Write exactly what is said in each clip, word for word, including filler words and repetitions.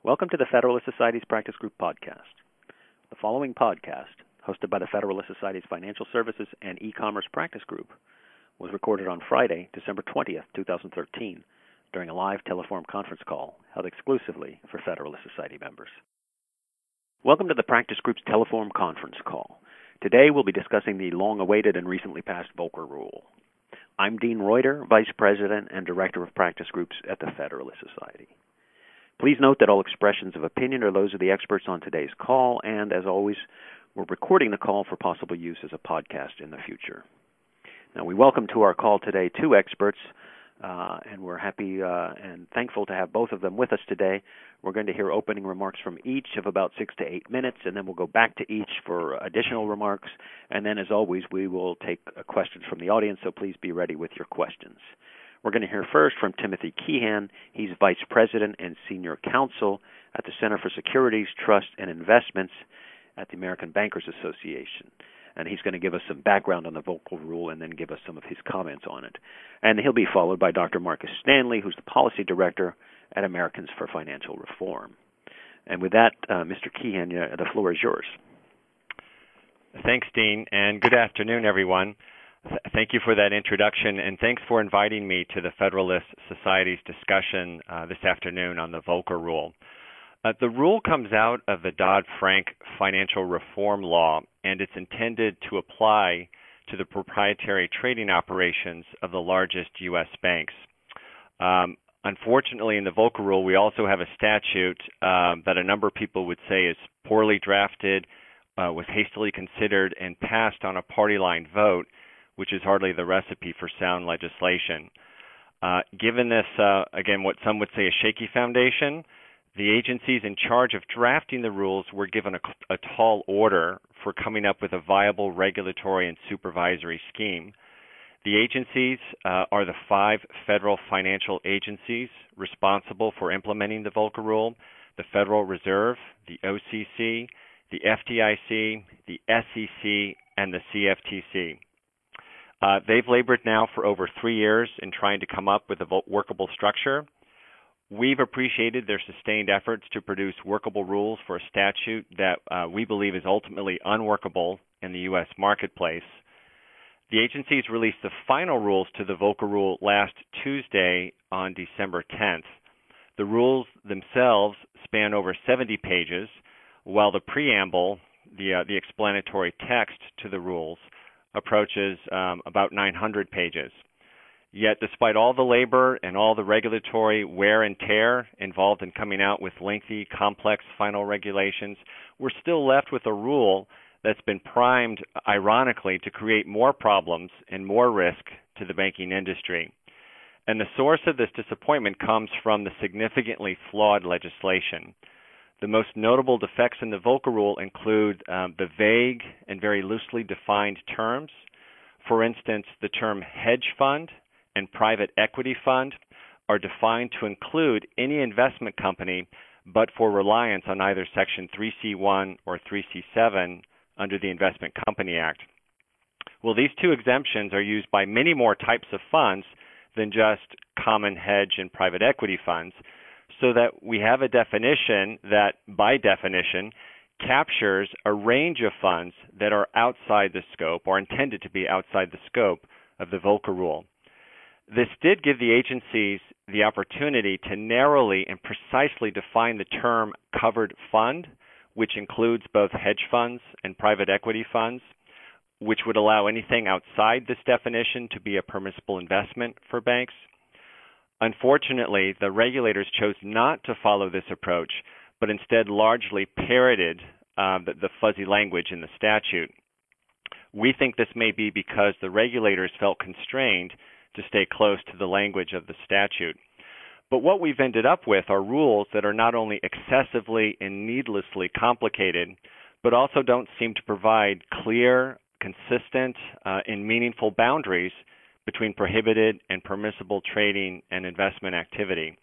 Welcome to the Federalist Society's Practice Group podcast. The following podcast, hosted by the Federalist Society's Financial Services and E-commerce Practice Group, was recorded on Friday, December twentieth, twenty thirteen, during a live Teleform conference call held exclusively for Federalist Society members. Welcome to the Practice Group's Teleform conference call. Today we'll be discussing the long-awaited and recently passed Volcker Rule. I'm Dean Reuter, Vice President and Director of Practice Groups at the Federalist Society. Please note that all expressions of opinion are those of the experts on today's call, and as always, we're recording the call for possible use as a podcast in the future. Now, we welcome to our call today two experts, uh, and we're happy uh, and thankful to have both of them with us today. We're going to hear opening remarks from each of about six to eight minutes, and then we'll go back to each for additional remarks. And then, as always, we will take uh, questions from the audience, so please be ready with your questions. We're going to hear first from Timothy Keehan. He's Vice President and Senior Counsel at the Center for Securities, Trust, and Investments at the American Bankers Association. And he's going to give us some background on the Volcker Rule and then give us some of his comments on it. And he'll be followed by Doctor Marcus Stanley, who's the Policy Director at Americans for Financial Reform. And with that, uh, Mister Keehan, uh, the floor is yours. Thanks, Dean, and good afternoon, everyone. Thank you for that introduction, and thanks for inviting me to the Federalist Society's discussion uh, this afternoon on the Volcker Rule. Uh, the rule comes out of the Dodd-Frank Financial Reform Law, and it's intended to apply to the proprietary trading operations of the largest U S banks. Um, unfortunately, in the Volcker Rule, we also have a statute um, that a number of people would say is poorly drafted, uh, was hastily considered, and passed on a party line vote, which is hardly the recipe for sound legislation. Uh, given this, uh, again, what some would say a shaky foundation, the agencies in charge of drafting the rules were given a, a tall order for coming up with a viable regulatory and supervisory scheme. The agencies uh, are the five federal financial agencies responsible for implementing the Volcker Rule: the Federal Reserve, the O C C, the F D I C, the S E C, and the C F T C. Uh, they've labored now for over three years in trying to come up with a workable structure. We've appreciated their sustained efforts to produce workable rules for a statute that uh, we believe is ultimately unworkable in the U S marketplace. The agencies released the final rules to the Volcker Rule last Tuesday on December tenth. The rules themselves span over seventy pages, while the preamble, the, uh, the explanatory text to the rules, approaches um, about nine hundred pages. Yet, despite all the labor and all the regulatory wear and tear involved in coming out with lengthy, complex final regulations, we're still left with a rule that's been primed, ironically, to create more problems and more risk to the banking industry. And the source of this disappointment comes from the significantly flawed legislation. The most notable defects in the Volcker Rule include um, the vague and very loosely defined terms. For instance, the term hedge fund and private equity fund are defined to include any investment company but for reliance on either Section three C one or three C seven under the Investment Company Act. Well, these two exemptions are used by many more types of funds than just common hedge and private equity funds, so that we have a definition that, by definition, captures a range of funds that are outside the scope or intended to be outside the scope of the Volcker Rule. This did give the agencies the opportunity to narrowly and precisely define the term covered fund, which includes both hedge funds and private equity funds, which would allow anything outside this definition to be a permissible investment for banks. Unfortunately, the regulators chose not to follow this approach, but instead largely parroted uh, the, the fuzzy language in the statute. We think this may be because the regulators felt constrained to stay close to the language of the statute. But what we've ended up with are rules that are not only excessively and needlessly complicated, but also don't seem to provide clear, consistent, uh, and meaningful boundaries between prohibited and permissible trading and investment activity.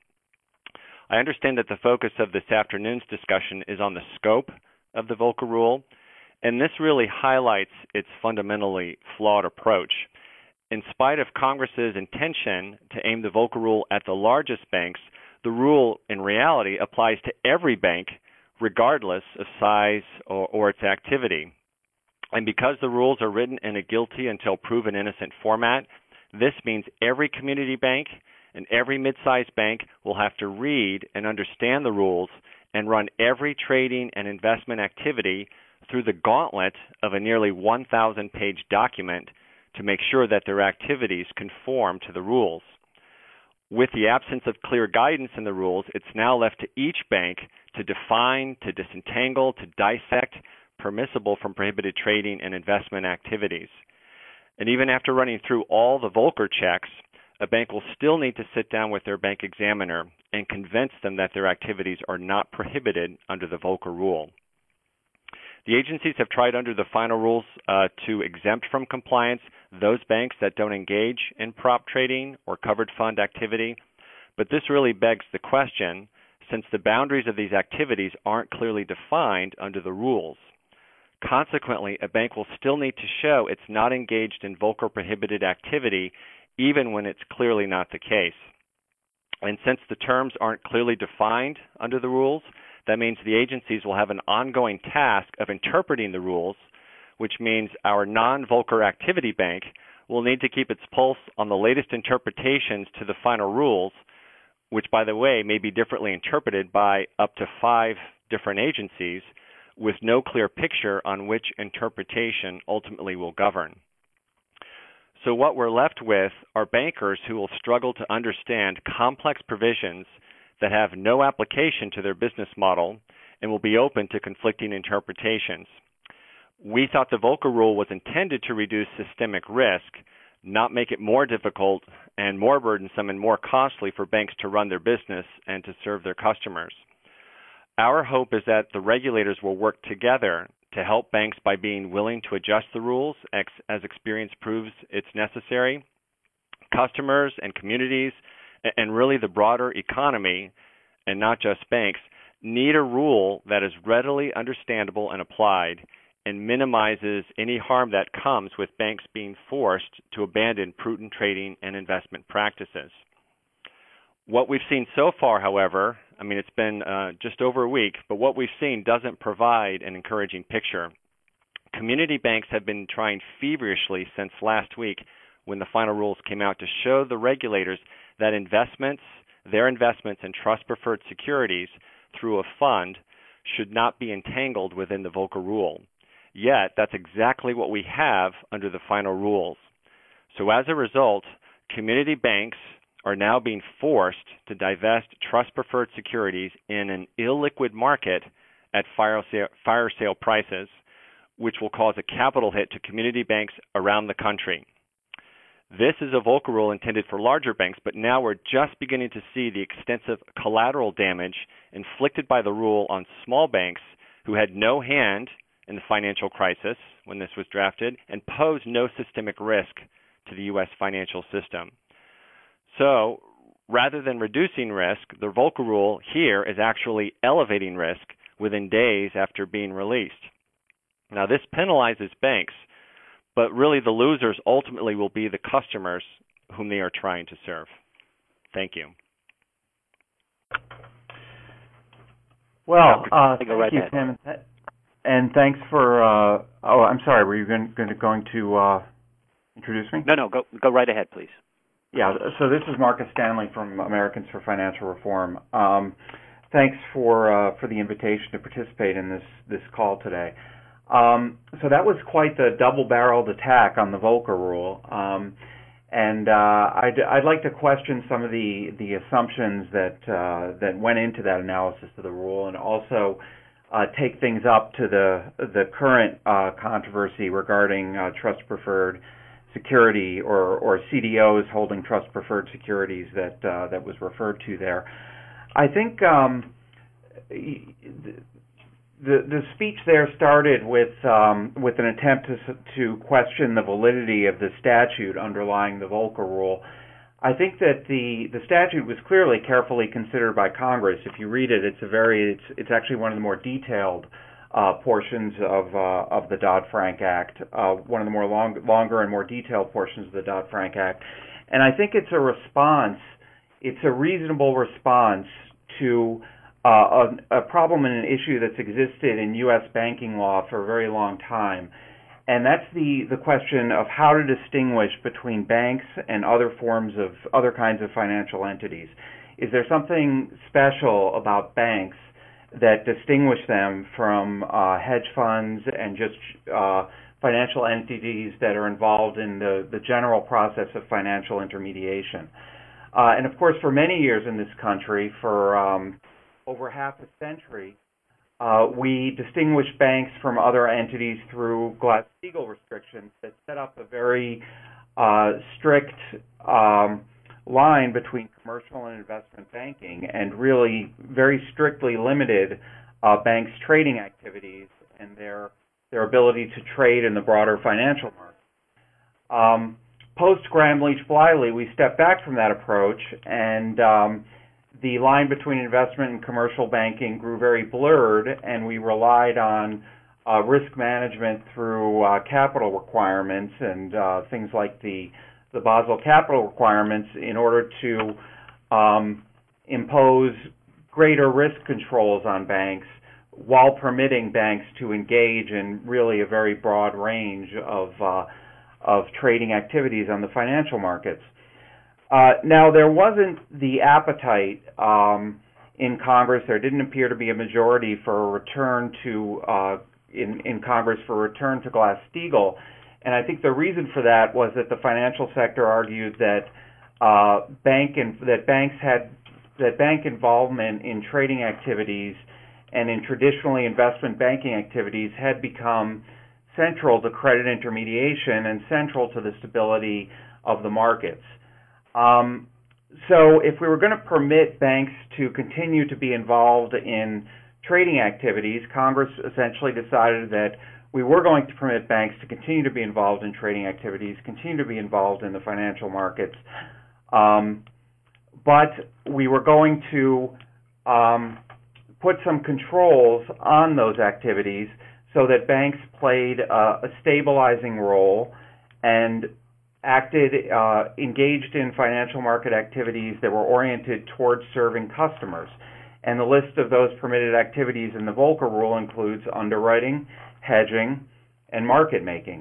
I understand that the focus of this afternoon's discussion is on the scope of the Volcker Rule, and this really highlights its fundamentally flawed approach. In spite of Congress's intention to aim the Volcker Rule at the largest banks, the rule in reality applies to every bank, regardless of size or, or its activity. And because the rules are written in a guilty until proven innocent format, this means every community bank and every mid-sized bank will have to read and understand the rules and run every trading and investment activity through the gauntlet of a nearly one thousand page document to make sure that their activities conform to the rules. With the absence of clear guidance in the rules, it's now left to each bank to define, to disentangle, to dissect permissible from prohibited trading and investment activities. And even after running through all the Volcker checks, a bank will still need to sit down with their bank examiner and convince them that their activities are not prohibited under the Volcker rule. The agencies have tried under the final rules uh, to exempt from compliance those banks that don't engage in prop trading or covered fund activity, but this really begs the question, since the boundaries of these activities aren't clearly defined under the rules. Consequently, a bank will still need to show it's not engaged in Volcker prohibited activity even when it's clearly not the case. And since the terms aren't clearly defined under the rules, that means the agencies will have an ongoing task of interpreting the rules, which means our non-Volcker activity bank will need to keep its pulse on the latest interpretations to the final rules, which, by the way, may be differently interpreted by up to five different agencies, with no clear picture on which interpretation ultimately will govern. So what we're left with are bankers who will struggle to understand complex provisions that have no application to their business model and will be open to conflicting interpretations. We thought the Volcker rule was intended to reduce systemic risk, not make it more difficult and more burdensome and more costly for banks to run their business and to serve their customers. Our hope is that the regulators will work together to help banks by being willing to adjust the rules as experience proves it's necessary. Customers and communities and really the broader economy, and not just banks, need a rule that is readily understandable and applied and minimizes any harm that comes with banks being forced to abandon prudent trading and investment practices. What we've seen so far, however, I mean, it's been uh, just over a week, but what we've seen doesn't provide an encouraging picture. Community banks have been trying feverishly since last week when the final rules came out to show the regulators that investments, their investments in trust-preferred securities through a fund should not be entangled within the Volcker rule. Yet, that's exactly what we have under the final rules. So as a result, community banks are now being forced to divest trust-preferred securities in an illiquid market at fire sale, fire sale prices, which will cause a capital hit to community banks around the country. This is a Volcker rule intended for larger banks, but now we're just beginning to see the extensive collateral damage inflicted by the rule on small banks who had no hand in the financial crisis when this was drafted and posed no systemic risk to the U S financial system. So, rather than reducing risk, the Volcker rule here is actually elevating risk within days after being released. Now, this penalizes banks, but really the losers ultimately will be the customers whom they are trying to serve. Thank you. Well, uh, thank you, Tim, and thanks for. Uh, oh, I'm sorry. Were you going, going to going to uh, introduce me? No, no. Go go right ahead, please. Yeah. So this is Marcus Stanley from Americans for Financial Reform. Um, thanks for uh, for the invitation to participate in this this call today. Um, so that was quite the double-barreled attack on the Volcker rule, um, and uh, I'd, I'd like to question some of the the assumptions that uh, that went into that analysis of the rule, and also uh, take things up to the the current uh, controversy regarding uh, trust preferred security or or C D Os holding trust preferred securities that uh, that was referred to there. I think. Um, The, the speech there started with um, with an attempt to to question the validity of the statute underlying the Volcker rule. I think that the, the statute was clearly carefully considered by Congress. If you read it, it's a very it's it's actually one of the more detailed uh, portions of uh, of the Dodd-Frank Act, uh, one of the more long, longer and more detailed portions of the Dodd-Frank Act, and I think it's a response it's a reasonable response to uh, a, a problem and an issue that's existed in U S banking law for a very long time. And that's the, the question of how to distinguish between banks and other forms of other kinds of financial entities. Is there something special about banks that distinguish them from uh, hedge funds and just uh, financial entities that are involved in the, the general process of financial intermediation? Uh, and of course, for many years in this country, for um, over half a century, uh, we distinguished banks from other entities through Glass-Steagall restrictions that set up a very uh, strict um, line between commercial and investment banking, and really very strictly limited uh, banks' trading activities and their their ability to trade in the broader financial market. Um, Post Gramm-Leach-Bliley, we stepped back from that approach, and um, the line between investment and commercial banking grew very blurred, and we relied on uh, risk management through uh, capital requirements and uh, things like the the Basel capital requirements in order to um, impose greater risk controls on banks while permitting banks to engage in really a very broad range of uh, of trading activities on the financial markets. Uh, now, there wasn't the appetite um, in Congress. There didn't appear to be a majority for a return to uh, in in Congress for a return to Glass-Steagall. And I think the reason for that was that the financial sector argued that uh, bank and that banks had that bank involvement in trading activities and in traditionally investment banking activities had become central to credit intermediation and central to the stability of the markets. Um, so, if we were going to permit banks to continue to be involved in trading activities, Congress essentially decided that we were going to permit banks to continue to be involved in trading activities, continue to be involved in the financial markets, um, but we were going to um, put some controls on those activities so that banks played uh, a stabilizing role and acted, uh, engaged in financial market activities that were oriented towards serving customers. And the list of those permitted activities in the Volcker Rule includes underwriting, hedging, and market making.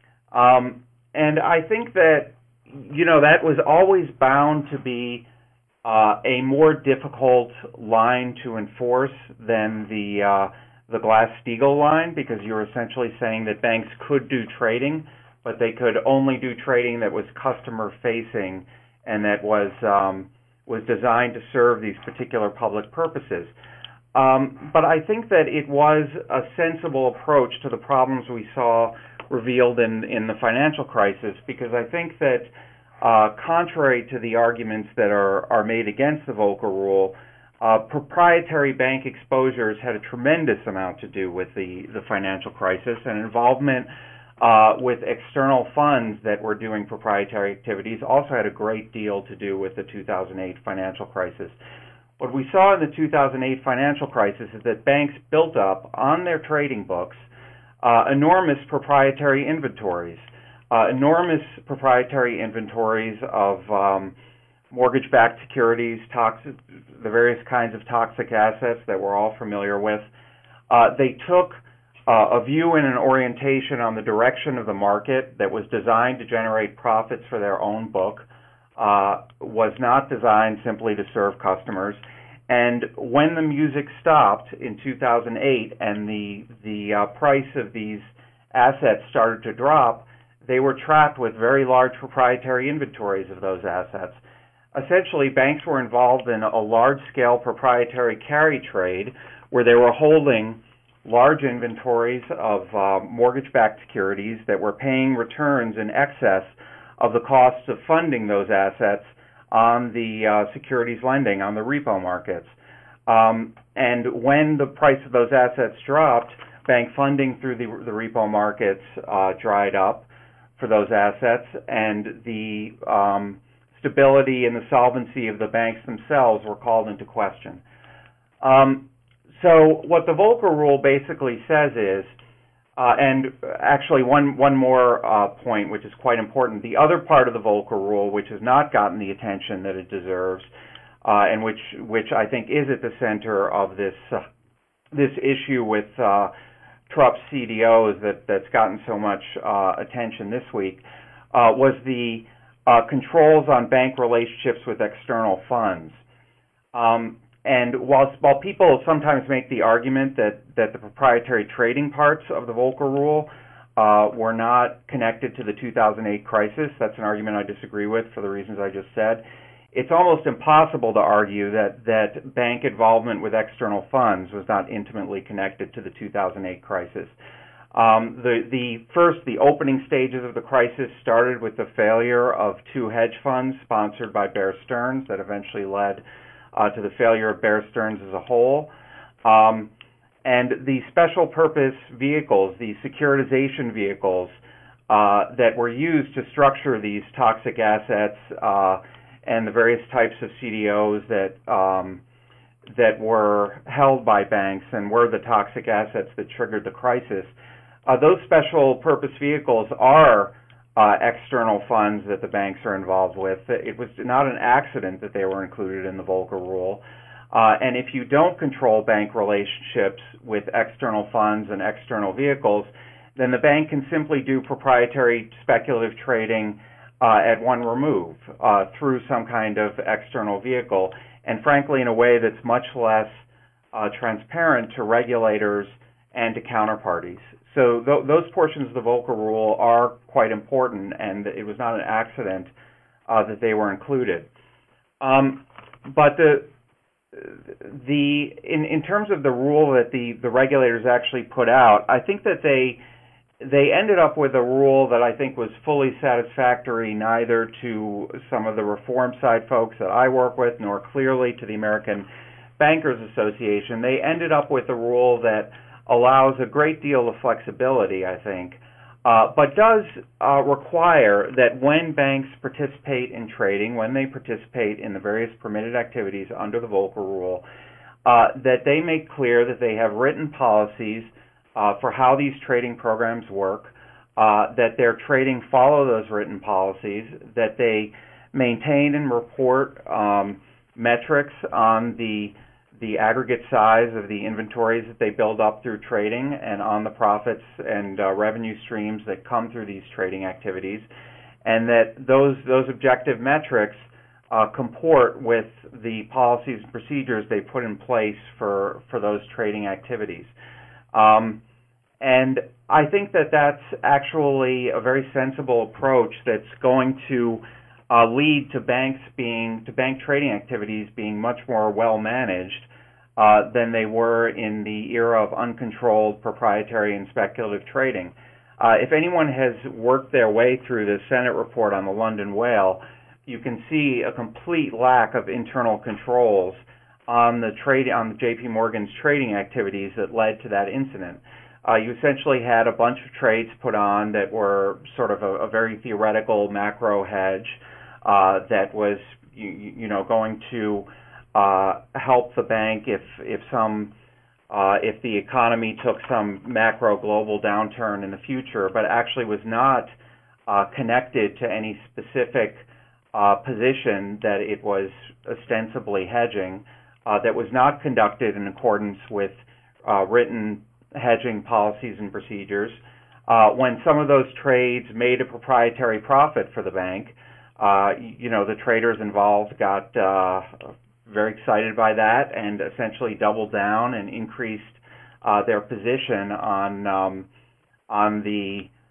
Um, and I think that, you know, that was always bound to be uh, a more difficult line to enforce than the uh, the Glass-Steagall line, because you're essentially saying that banks could do trading, but they could only do trading that was customer-facing and that was um, was designed to serve these particular public purposes. Um, but I think that it was a sensible approach to the problems we saw revealed in, in the financial crisis, because I think that uh, contrary to the arguments that are, are made against the Volcker Rule, uh, proprietary bank exposures had a tremendous amount to do with the, the financial crisis, and involvement uh, with external funds that were doing proprietary activities also had a great deal to do with the two thousand eight financial crisis. What we saw in the two thousand eight financial crisis is that banks built up on their trading books uh, enormous proprietary inventories, uh, enormous proprietary inventories of um, mortgage-backed securities, toxic, the various kinds of toxic assets that we're all familiar with. Uh, they took uh, a view and an orientation on the direction of the market that was designed to generate profits for their own book. Uh, was not designed simply to serve customers. And when the music stopped in two thousand eight and the the uh, price of these assets started to drop, they were trapped with very large proprietary inventories of those assets. Essentially, banks were involved in a large-scale proprietary carry trade where they were holding large inventories of uh, mortgage-backed securities that were paying returns in excess of the costs of funding those assets on the uh, securities lending, on the repo markets. Um, and when the price of those assets dropped, bank funding through the, the repo markets uh, dried up for those assets, and the um, stability and the solvency of the banks themselves were called into question. Um, so what the Volcker Rule basically says is, Uh, and actually, one one more uh, point, which is quite important. The other part of the Volcker Rule, which has not gotten the attention that it deserves, uh, and which which I think is at the center of this uh, this issue with uh, Trump's C D Os that that's gotten so much uh, attention this week, uh, was the uh, controls on bank relationships with external funds. Um, And while, while people sometimes make the argument that, that the proprietary trading parts of the Volcker Rule uh, were not connected to the two thousand eight crisis, that's an argument I disagree with for the reasons I just said. It's almost impossible to argue that, that bank involvement with external funds was not intimately connected to the two thousand eight crisis. Um, the, the first, the opening stages of the crisis started with the failure of two hedge funds sponsored by Bear Stearns that eventually led Uh, to the failure of Bear Stearns as a whole. Um, and the special purpose vehicles, the securitization vehicles uh, that were used to structure these toxic assets uh, and the various types of C D Os that um, that were held by banks and were the toxic assets that triggered the crisis, uh, those special purpose vehicles are Uh, external funds that the banks are involved with. It was not an accident that they were included in the Volcker Rule. Uh, and if you don't control bank relationships with external funds and external vehicles, then the bank can simply do proprietary speculative trading uh, at one remove uh, through some kind of external vehicle, and frankly in a way that's much less uh, transparent to regulators and to counterparties. So th- those portions of the Volcker Rule are quite important, and it was not an accident uh, that they were included. Um, but the the in, in terms of the rule that the, the regulators actually put out, I think that they they ended up with a rule that I think was fully satisfactory neither to some of the reform side folks that I work with, nor clearly to the American Bankers Association. They ended up with a rule that allows a great deal of flexibility, I think, uh, but does uh, require that when banks participate in trading, when they participate in the various permitted activities under the Volcker Rule, uh, that they make clear that they have written policies uh, for how these trading programs work, uh, that their trading follow those written policies, that they maintain and report um, metrics on the the aggregate size of the inventories that they build up through trading and on the profits and uh, revenue streams that come through these trading activities, and that those those objective metrics uh, comport with the policies and procedures they put in place for, for those trading activities. Um, and I think that that's actually a very sensible approach that's going to uh, lead to banks being, to bank trading activities being much more well managed Uh, than they were in the era of uncontrolled proprietary and speculative trading. Uh, if anyone has worked their way through the Senate report on the London Whale, you can see a complete lack of internal controls on the trade on the J P Morgan's trading activities that led to that incident. Uh, you essentially had a bunch of trades put on that were sort of a, a very theoretical macro hedge uh, that was, you, you know, going to Uh, help the bank if if some uh, if the economy took some macro global downturn in the future, but actually was not uh, connected to any specific uh, position that it was ostensibly hedging, uh, that was not conducted in accordance with uh, written hedging policies and procedures. Uh, when some of those trades made a proprietary profit for the bank, uh, you know, the traders involved got uh, very excited by that and essentially doubled down and increased uh, their position on um, on the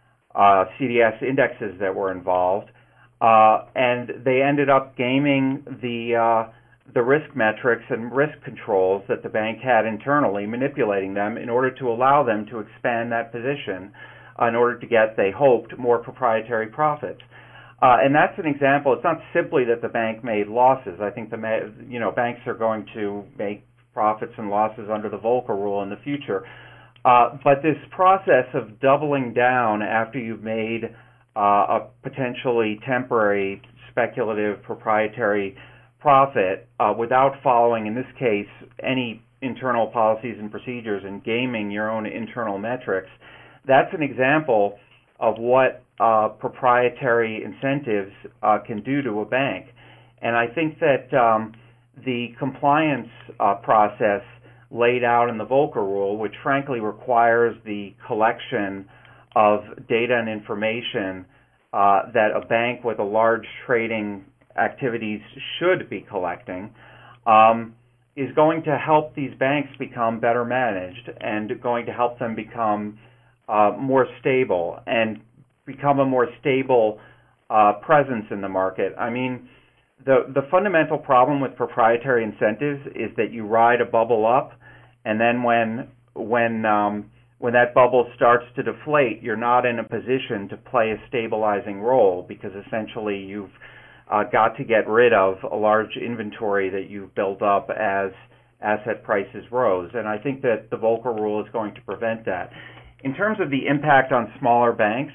uh, C D S indexes that were involved, uh, and they ended up gaming the uh, the risk metrics and risk controls that the bank had internally, manipulating them in order to allow them to expand that position uh, in order to get, they hoped, more proprietary profits. Uh, and that's an example. It's not simply that the bank made losses. I think the you know banks are going to make profits and losses under the Volcker Rule in the future. Uh, but this process of doubling down after you've made uh, a potentially temporary, speculative, proprietary profit uh, without following, in this case, any internal policies and procedures and gaming your own internal metrics, that's an example of what uh, proprietary incentives uh, can do to a bank. And I think that um, the compliance uh, process laid out in the Volcker Rule, which frankly requires the collection of data and information uh, that a bank with a large trading activities should be collecting, um, is going to help these banks become better managed and going to help them become uh, more stable and become a more stable uh, presence in the market. I mean, the the fundamental problem with proprietary incentives is that you ride a bubble up, and then when when um, when that bubble starts to deflate, you're not in a position to play a stabilizing role because essentially you've uh, got to get rid of a large inventory that you've built up as asset prices rose. And I think that the Volcker Rule is going to prevent that. In terms of the impact on smaller banks,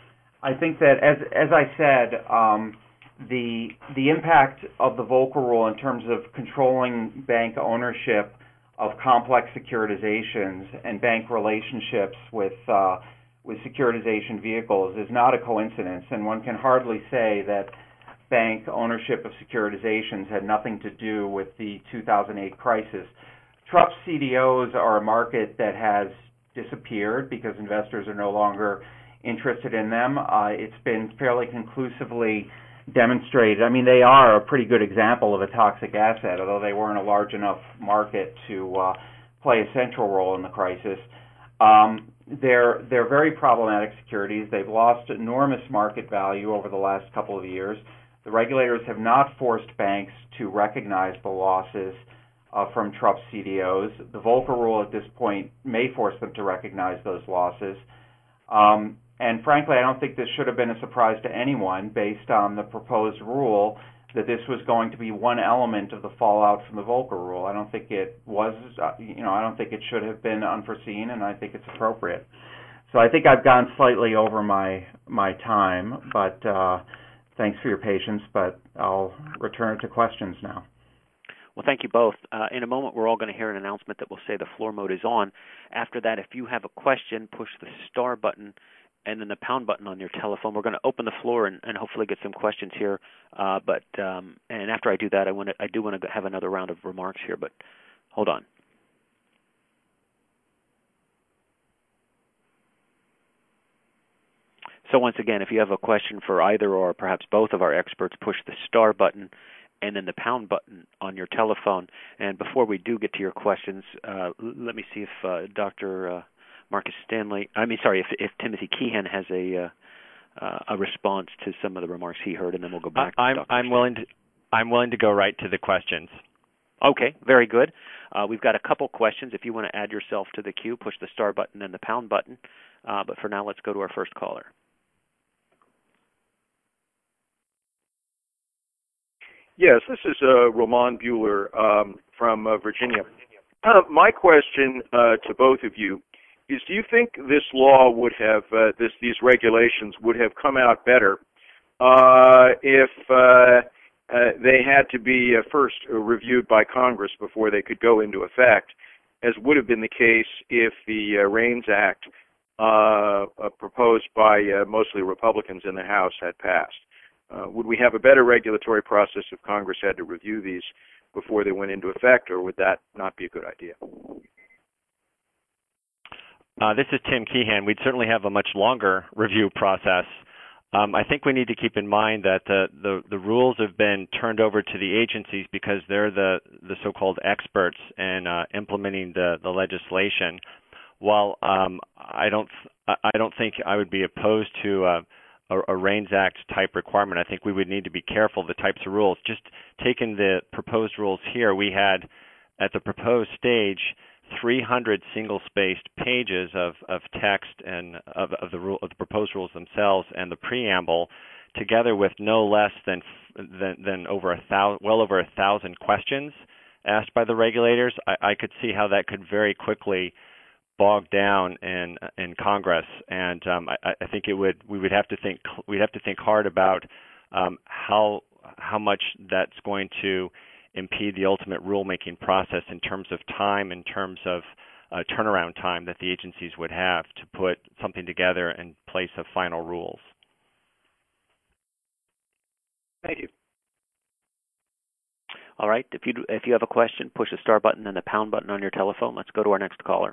I think that, as as I said, um, the the impact of the Volcker Rule in terms of controlling bank ownership of complex securitizations and bank relationships with uh, with securitization vehicles is not a coincidence, and one can hardly say that bank ownership of securitizations had nothing to do with the two thousand eight crisis. Trust C D Os are a market that has disappeared because investors are no longer interested in them. Uh, it's been fairly conclusively demonstrated. I mean, they are a pretty good example of a toxic asset, although they weren't a large enough market to uh, play a central role in the crisis. Um, they're they're very problematic securities. They've lost enormous market value over the last couple of years. The regulators have not forced banks to recognize the losses uh, from Trust C D Os. The Volcker Rule at this point may force them to recognize those losses. Um, and frankly, I don't think this should have been a surprise to anyone based on the proposed rule that this was going to be one element of the fallout from the Volcker Rule. I don't think it was, uh, you know, I don't think it should have been unforeseen, and I think it's appropriate. So I think I've gone slightly over my my time, but uh, thanks for your patience, but I'll return to questions now. Well, thank you both. Uh, in a moment, we're all going to hear an announcement that will say the floor mode is on. After that, if you have a question, push the star button and then the pound button on your telephone. We're going to open the floor and, and hopefully get some questions here. Uh, but um, and after I do that, I want to, I do want to have another round of remarks here. But hold on. So once again, if you have a question for either or perhaps both of our experts, push the star button and then the pound button on your telephone. And before we do get to your questions, uh, let me see if uh, Doctor Uh, Marcus Stanley, I mean, sorry, if, if Timothy Keehan has a uh, uh, a response to some of the remarks he heard, and then we'll go back. I'm to Doctor I'm willing to I'm willing to go right to the questions. Okay, very good. Uh, we've got a couple questions. If you want to add yourself to the queue, push the star button and the pound button. Uh, but for now, let's go to our first caller. Yes, this is uh, Roman Bueller um, from uh, Virginia. Uh, my question uh, to both of you is: do you think this law would have, uh, this these regulations would have come out better uh, if uh, uh, they had to be uh, first reviewed by Congress before they could go into effect, as would have been the case if the uh, REINS Act uh, uh, proposed by uh, mostly Republicans in the House had passed? Uh, would we have a better regulatory process if Congress had to review these before they went into effect, or would that not be a good idea? Uh, this is Tim Keehan. We'd certainly have a much longer review process. Um, I think we need to keep in mind that the, the, the rules have been turned over to the agencies because they're the, the so-called experts in uh, implementing the, the legislation. While um, I don't I don't think I would be opposed to uh, a, a REINS Act type requirement. I think we would need to be careful of the types of rules. Just taking the proposed rules here, we had at the proposed stage three hundred single-spaced pages of, of text and of, of the rule of the proposed rules themselves and the preamble, together with no less than than, than over a thousand, well over a thousand questions asked by the regulators. I, I could see how that could very quickly bog down in in Congress, and um, I, I think it would we would have to think we'd have to think hard about um, how how much that's going to impede the ultimate rulemaking process in terms of time, in terms of uh, turnaround time that the agencies would have to put something together and place of final rules. Thank you. All right. If you if you have a question, push the star button and the pound button on your telephone. Let's go to our next caller.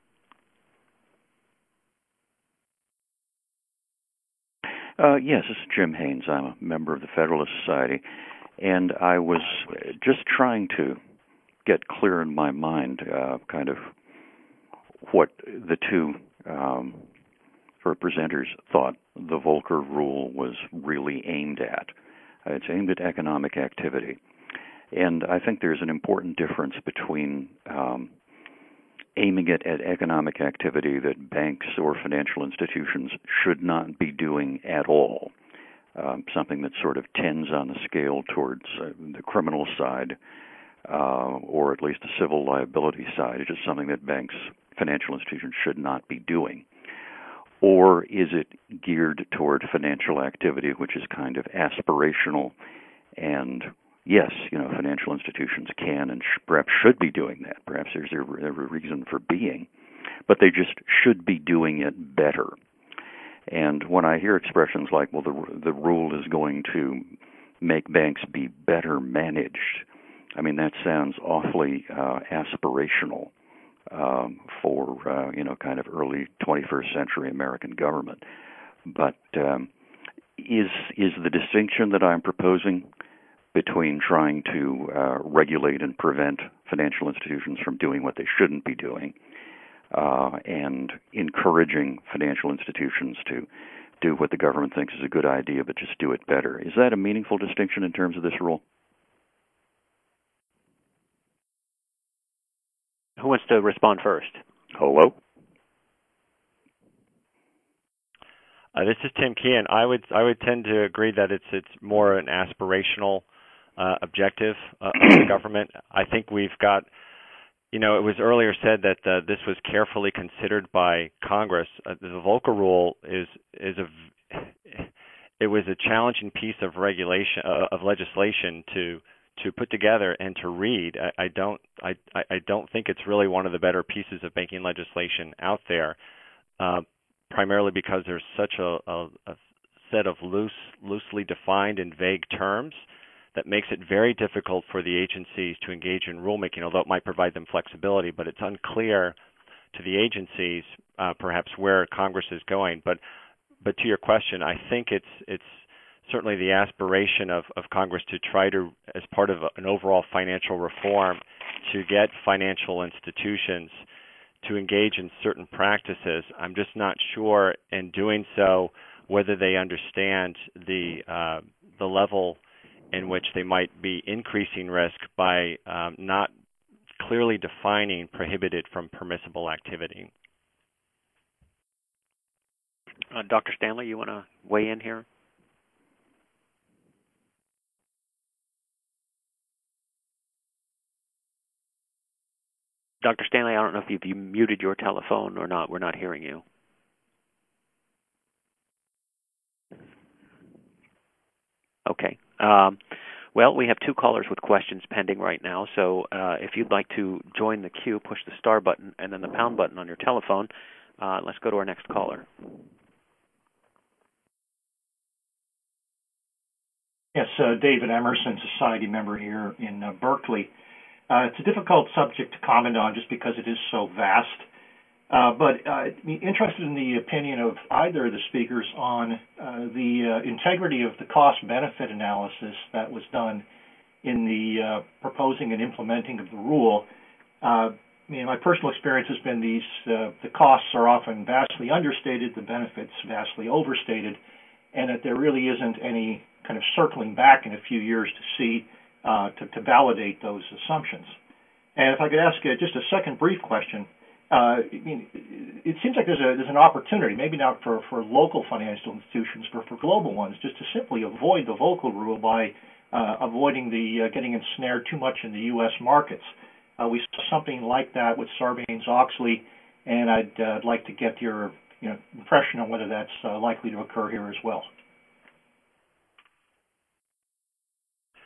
Uh, yes, this is Jim Haynes. I'm a member of the Federalist Society, and I was just trying to get clear in my mind uh, kind of what the two um, presenters thought the Volcker Rule was really aimed at. Uh, it's aimed at economic activity. And I think there's an important difference between um, aiming it at economic activity that banks or financial institutions should not be doing at all, um, something that sort of tends on the scale towards uh, the criminal side, uh, or at least the civil liability side. It's just something that banks, financial institutions should not be doing. Or is it geared toward financial activity, which is kind of aspirational? And yes, you know, financial institutions can and sh- perhaps should be doing that. Perhaps there's every reason for being, but they just should be doing it better. And when I hear expressions like, well, the the rule is going to make banks be better managed, I mean, that sounds awfully uh, aspirational um, for, uh, you know, kind of early twenty-first century American government. But um, is is the distinction that I'm proposing between trying to uh, regulate and prevent financial institutions from doing what they shouldn't be doing uh, and encouraging financial institutions to do what the government thinks is a good idea but just do it better, is that a meaningful distinction in terms of this rule? Who wants to respond first? Hello? Uh, this is Tim Keehan. I would I would tend to agree that it's it's more an aspirational uh, objective uh, of the government. I think we've got, you know, it was earlier said that uh, this was carefully considered by Congress. Uh, the Volcker Rule is is a it was a challenging piece of regulation uh, of legislation to to put together and to read. I, I don't I I don't think it's really one of the better pieces of banking legislation out there. Uh, primarily because there's such a, a, a set of loose, loosely defined and vague terms that makes it very difficult for the agencies to engage in rulemaking, although it might provide them flexibility, but it's unclear to the agencies uh, perhaps where Congress is going. But but to your question, I think it's it's certainly the aspiration of, of Congress to try to, as part of an overall financial reform, to get financial institutions to engage in certain practices. I'm just not sure in doing so whether they understand the uh, the level in which they might be increasing risk by um, not clearly defining prohibited from permissible activity. Uh, Doctor Stanley, you want to weigh in here? Doctor Stanley, I don't know if you've you muted your telephone or not. We're not hearing you. Okay. Um, well, we have two callers with questions pending right now, so uh, if you'd like to join the queue, push the star button and then the pound button on your telephone. Uh, let's go to our next caller. Yes, uh, David Emerson, Society member here in uh, Berkeley. Uh, it's a difficult subject to comment on just because it is so vast. Uh, but uh, I'd be interested in the opinion of either of the speakers on uh, the uh, integrity of the cost-benefit analysis that was done in the uh, proposing and implementing of the rule. Uh, I mean, my personal experience has been these uh, the costs are often vastly understated, the benefits vastly overstated, and that there really isn't any kind of circling back in a few years to see Uh, to, to validate those assumptions. And if I could ask uh, just a second brief question, uh, I mean, it seems like there's a there's an opportunity, maybe not for, for local financial institutions, but for global ones, just to simply avoid the Volcker Rule by uh, avoiding the uh, getting ensnared too much in the U S markets. Uh, we saw something like that with Sarbanes-Oxley, and I'd uh, like to get your you know, impression on whether that's uh, likely to occur here as well.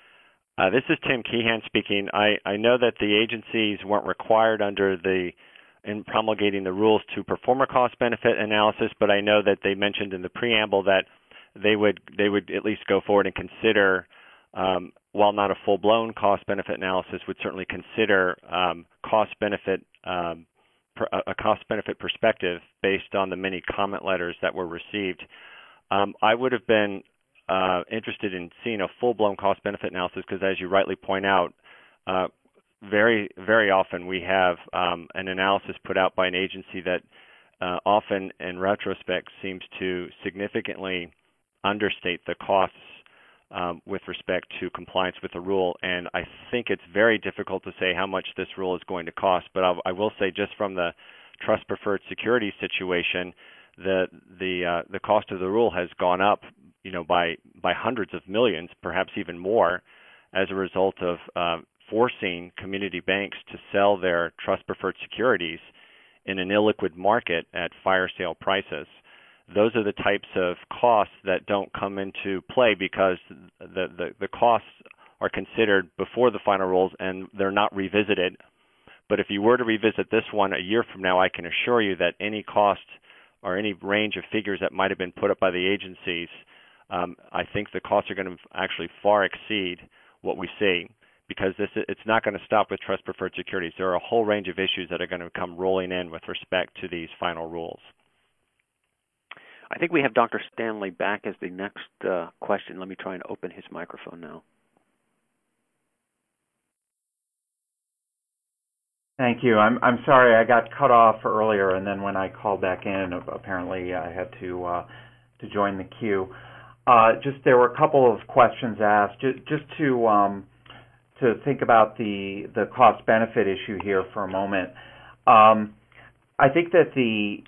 Uh, this is Tim Keehan speaking. I, I know that the agencies weren't required under the in promulgating the rules to perform a cost-benefit analysis, but I know that they mentioned in the preamble that they would they would at least go forward and consider, um, while not a full-blown cost-benefit analysis, would certainly consider um, cost-benefit um, per, a cost-benefit perspective based on the many comment letters that were received. Um, I would have been uh, interested in seeing a full-blown cost-benefit analysis because, as you rightly point out, uh, very, very often we have um, an analysis put out by an agency that uh, often, in retrospect, seems to significantly understate the costs um, with respect to compliance with the rule. And I think it's very difficult to say how much this rule is going to cost. But I'll, I will say, just from the trust preferred security situation, the the uh, the cost of the rule has gone up, you know, by by hundreds of millions, perhaps even more, as a result of uh, forcing community banks to sell their trust preferred securities in an illiquid market at fire sale prices. Those are the types of costs that don't come into play because the, the, the costs are considered before the final rules and they're not revisited. But if you were to revisit this one a year from now, I can assure you that any cost or any range of figures that might have been put up by the agencies, um, I think the costs are going to actually far exceed what we see, because this it's not going to stop with trust preferred securities. There are a whole range of issues that are going to come rolling in with respect to these final rules. I think we have Doctor Stanley back as the next uh, question. Let me try and open his microphone now. Thank you. I'm I'm sorry I got cut off earlier, and then when I called back in, apparently I had to uh, to join the queue. Uh, just there were a couple of questions asked. Just, just to um, to think about the the cost benefit issue here for a moment. Um, I think that the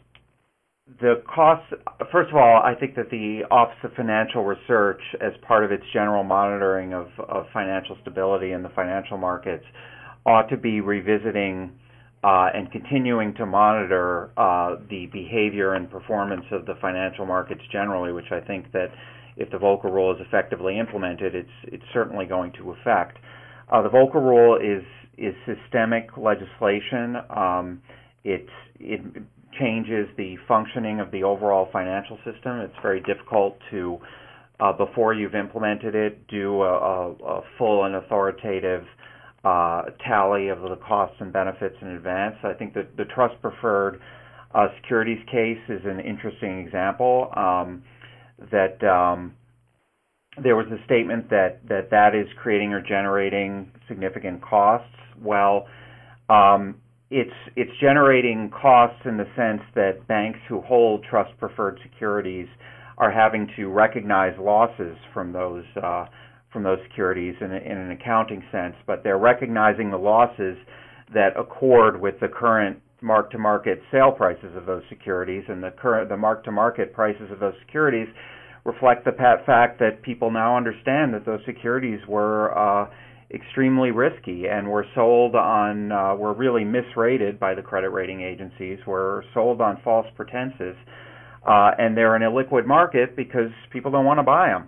the costs. First of all, I think that the Office of Financial Research, as part of its general monitoring of, of financial stability in the financial markets, ought to be revisiting uh, and continuing to monitor uh, the behavior and performance of the financial markets generally, which I think that if the Volcker Rule is effectively implemented, it's it's certainly going to affect. Uh, the Volcker Rule is is systemic legislation. Um, it it changes the functioning of the overall financial system. It's very difficult to, uh, before you've implemented it, do a, a, a full and authoritative uh, tally of the costs and benefits in advance. I think that the trust preferred uh, securities case is an interesting example. Um, that um, there was a statement that, that that is creating or generating significant costs. Well, um, it's it's generating costs in the sense that banks who hold trust preferred securities are having to recognize losses from those uh, from those securities in, a, in an accounting sense, but they're recognizing the losses that accord with the current mark-to-market sale prices of those securities, and the current the mark-to-market prices of those securities reflect the fact that people now understand that those securities were uh, extremely risky and were sold on uh, were really misrated by the credit rating agencies, were sold on false pretenses, uh, and they're an illiquid market because people don't want to buy them.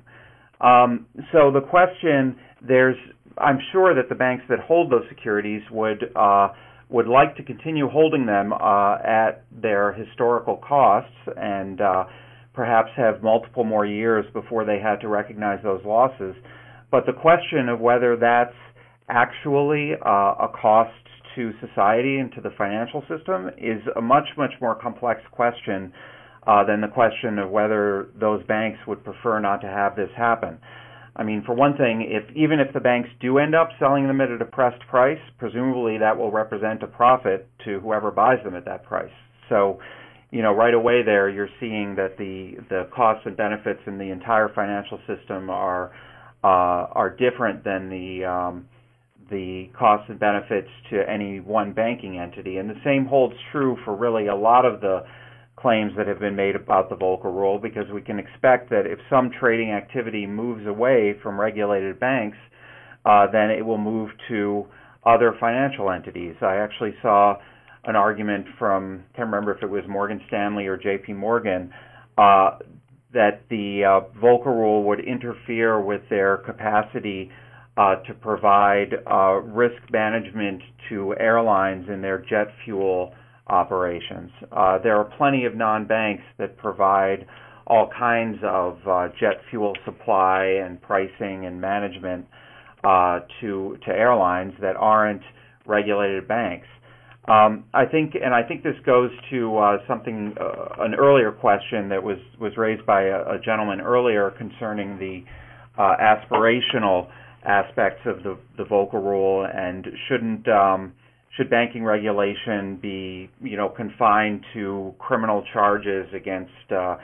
Um, so the question, there's, I'm sure that the banks that hold those securities would uh, would like to continue holding them uh, at their historical costs and uh, perhaps have multiple more years before they had to recognize those losses. But the question of whether that's actually uh, a cost to society and to the financial system is a much, much more complex question uh, than the question of whether those banks would prefer not to have this happen. I mean, for one thing, if even if the banks do end up selling them at a depressed price, presumably that will represent a profit to whoever buys them at that price. So, you know, right away there, you're seeing that the the costs and benefits in the entire financial system are uh, are different than the um, the costs and benefits to any one banking entity, and the same holds true for really a lot of the claims that have been made about the Volcker Rule, because we can expect that if some trading activity moves away from regulated banks, uh, then it will move to other financial entities. I actually saw an argument from, I can't remember if it was Morgan Stanley or J P Morgan, uh, that the uh, Volcker Rule would interfere with their capacity uh, to provide uh, risk management to airlines in their jet fuel operations. Uh, there are plenty of non-banks that provide all kinds of uh, jet fuel supply and pricing and management uh, to to airlines that aren't regulated banks. Um, I think, and I think this goes to uh, something, uh, an earlier question that was, was raised by a, a gentleman earlier concerning the uh, aspirational aspects of the, the Volcker Rule, and shouldn't um, should banking regulation be, you know, confined to criminal charges against, uh,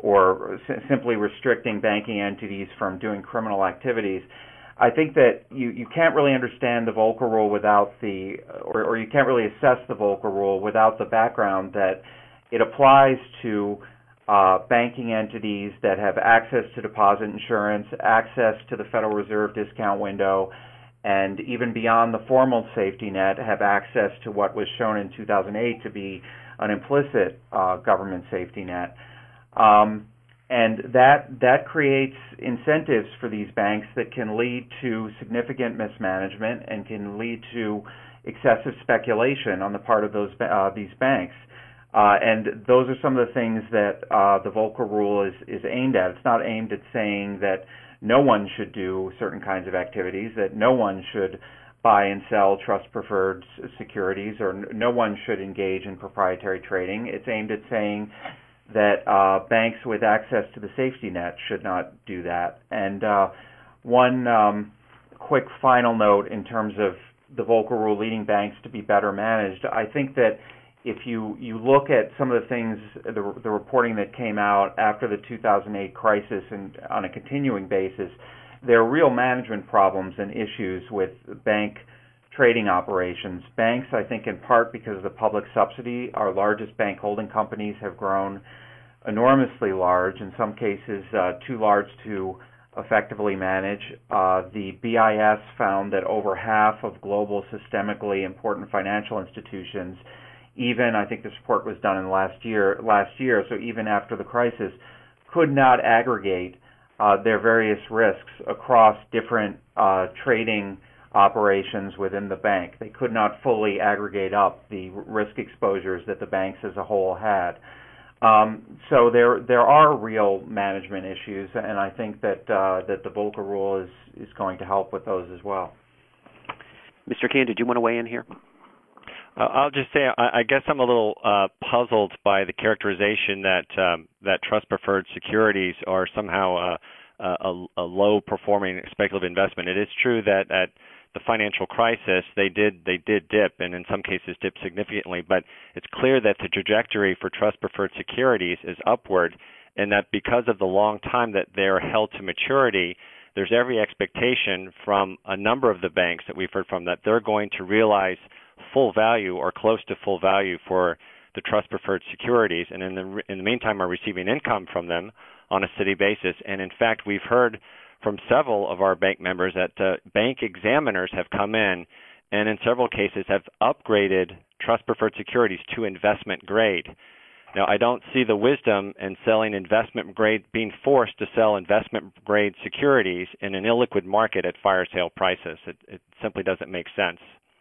or s- simply restricting banking entities from doing criminal activities? I think that you, you can't really understand the Volcker Rule without the, or, or you can't really assess the Volcker Rule without the background that it applies to uh, banking entities that have access to deposit insurance, access to the Federal Reserve discount window, and even beyond the formal safety net, have access to what was shown in two thousand eight to be an implicit uh, government safety net. Um, And that that creates incentives for these banks that can lead to significant mismanagement and can lead to excessive speculation on the part of those uh, these banks. Uh, and those are some of the things that uh, the Volcker Rule is, is aimed at. It's not aimed at saying that no one should do certain kinds of activities, that no one should buy and sell trust preferred securities, or no one should engage in proprietary trading. It's aimed at saying that uh, banks with access to the safety net should not do that. And uh, one um, quick final note in terms of the Volcker Rule leading banks to be better managed, I think that if you, you look at some of the things, the, the reporting that came out after the two thousand eight crisis and on a continuing basis, there are real management problems and issues with bank trading operations. Banks, I think in part because of the public subsidy, our largest bank holding companies have grown enormously large, in some cases uh, too large to effectively manage. Uh, the B I S found that over half of global systemically important financial institutions, even, I think this report was done in the last year, last year, so even after the crisis, could not aggregate uh, their various risks across different uh, trading operations within the bank. They could not fully aggregate up the risk exposures that the banks as a whole had. Um, so there there are real management issues, and I think that uh, that the Volcker Rule is, is going to help with those as well. Mister Keane, did you want to weigh in here? Uh, I'll just say I, I guess I'm a little uh, puzzled by the characterization that um, that trust preferred securities are somehow uh, a, a low-performing speculative investment. It is true that at the financial crisis, they did they did dip, and in some cases dip significantly. But it's clear that the trajectory for trust preferred securities is upward, and that because of the long time that they're held to maturity, there's every expectation from a number of the banks that we've heard from that they're going to realize full value or close to full value for the trust preferred securities, and in the in the meantime are receiving income from them on a steady basis. And in fact, we've heard from several of our bank members that uh, bank examiners have come in and in several cases have upgraded trust preferred securities to investment grade. Now, I don't see the wisdom in selling investment grade, being forced to sell investment grade securities in an illiquid market at fire sale prices. It, it simply doesn't make sense.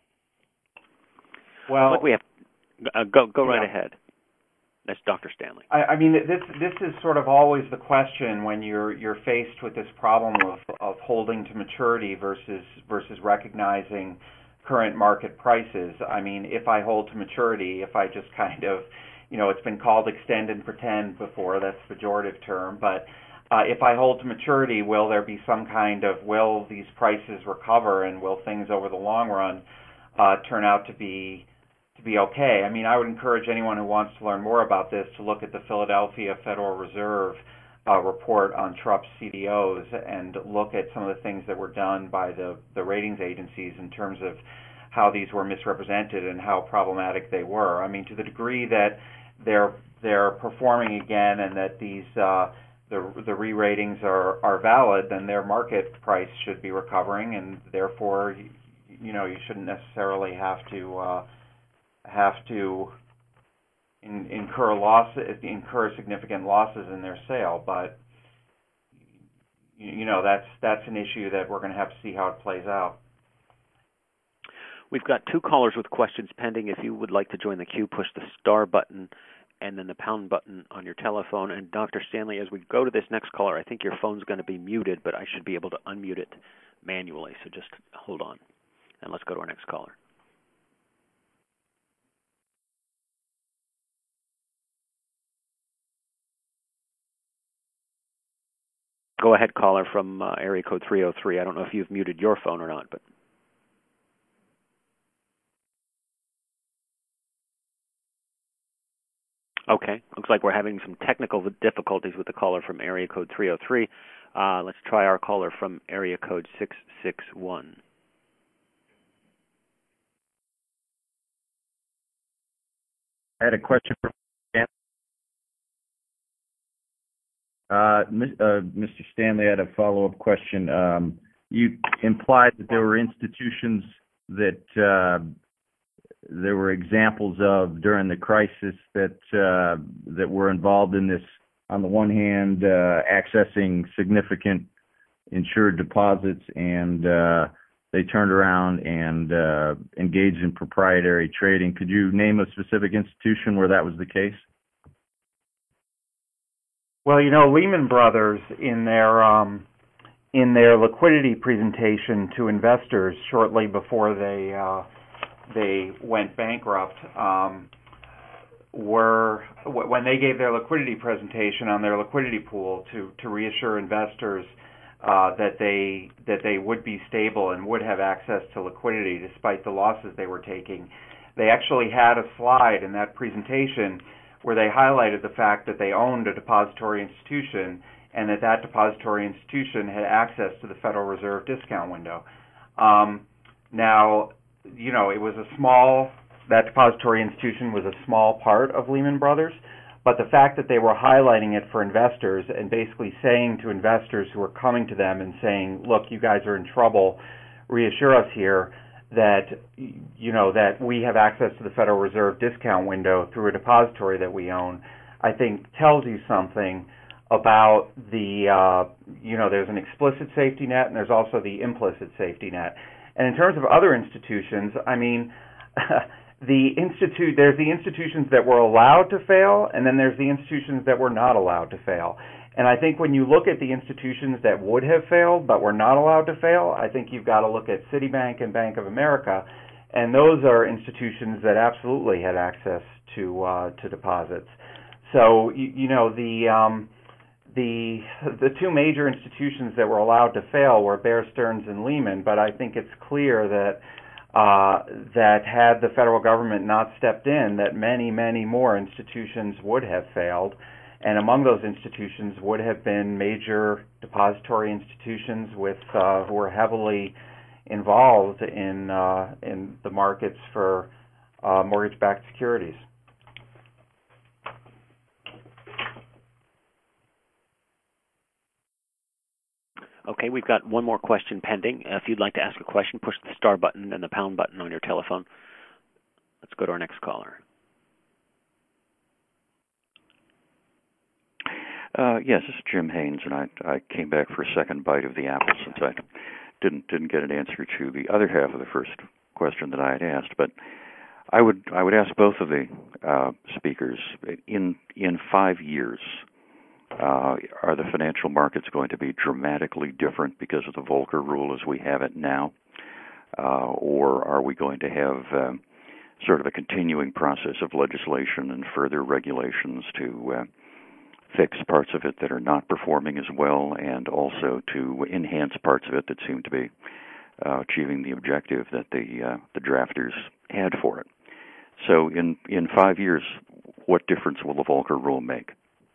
Well, Look, we have uh, go go right yeah. ahead. That's Doctor Stanley. I, I mean, this this is sort of always the question when you're you're faced with this problem of, of holding to maturity versus versus recognizing current market prices. I mean, if I hold to maturity, if I just kind of, you know, it's been called extend and pretend before, that's the pejorative term, but uh, if I hold to maturity, will there be some kind of, will these prices recover, and will things over the long run uh, turn out to be to be okay? I mean, I would encourage anyone who wants to learn more about this to look at the Philadelphia Federal Reserve uh, report on Trump's C D Os and look at some of the things that were done by the, the ratings agencies in terms of how these were misrepresented and how problematic they were. I mean, to the degree that they're they're performing again and that these uh, the the re-ratings are, are valid, then their market price should be recovering, and therefore, you, you know, you shouldn't necessarily have to uh, have to in, incur loss, incur significant losses in their sale. But you know, that's that's an issue that we're going to have to see how it plays out. We've got two callers with questions pending. If you would like to join the queue, push the star button and then the pound button on your telephone. And Doctor Stanley, as we go to this next caller, I think your phone's going to be muted, but I should be able to unmute it manually. So just hold on. And let's go to our next caller. Go ahead, caller from uh, area code three oh three. I don't know if you've muted your phone or not, but... Okay, looks like we're having some technical difficulties with the caller from area code three oh three. Uh, let's try our caller from area code six six one. I had a question for uh, Mister Stanley. I had a follow-up question. Um, you implied that there were institutions that uh, there were examples of during the crisis that uh, that were involved in this. On the one hand, uh, accessing significant insured deposits, and uh, they turned around and uh, engaged in proprietary trading. Could you name a specific institution where that was the case? Well, you know, Lehman Brothers, in their um, in their liquidity presentation to investors shortly before they uh, they went bankrupt, um, were when they gave their liquidity presentation on their liquidity pool to to reassure investors uh, that they that they would be stable and would have access to liquidity despite the losses they were taking. They actually had a slide in that presentation where they highlighted the fact that they owned a depository institution and that that depository institution had access to the Federal Reserve discount window. Um, now, you know, it was a small, that depository institution was a small part of Lehman Brothers, but the fact that they were highlighting it for investors and basically saying to investors who were coming to them and saying, look, you guys are in trouble, reassure us here that, you know, that we have access to the Federal Reserve discount window through a depository that we own, I think tells you something about the, uh, you know, there's an explicit safety net and there's also the implicit safety net. And in terms of other institutions, I mean, the institute, there's the institutions that were allowed to fail, and then there's the institutions that were not allowed to fail. And I think when you look at the institutions that would have failed but were not allowed to fail, I think you've got to look at Citibank and Bank of America, and those are institutions that absolutely had access to uh, to deposits. So you, you know the um, the the two major institutions that were allowed to fail were Bear Stearns and Lehman, but I think it's clear that uh, that had the federal government not stepped in, that many many more institutions would have failed. And among those institutions would have been major depository institutions with uh, who were heavily involved in uh, in the markets for uh, mortgage-backed securities. Okay, we've got one more question pending. If you'd like to ask a question, push the star button and the pound button on your telephone. Let's go to our next caller. Uh, yes, this is Jim Haynes, and I, I came back for a second bite of the apple since I didn't didn't get an answer to the other half of the first question that I had asked. But I would I would ask both of the uh, speakers, in in five years, uh, are the financial markets going to be dramatically different because of the Volcker Rule as we have it now, uh, or are we going to have uh, sort of a continuing process of legislation and further regulations to uh, fix parts of it that are not performing as well, and also to enhance parts of it that seem to be uh, achieving the objective that the uh, the drafters had for it. So in, in five years, what difference will the Volcker Rule make?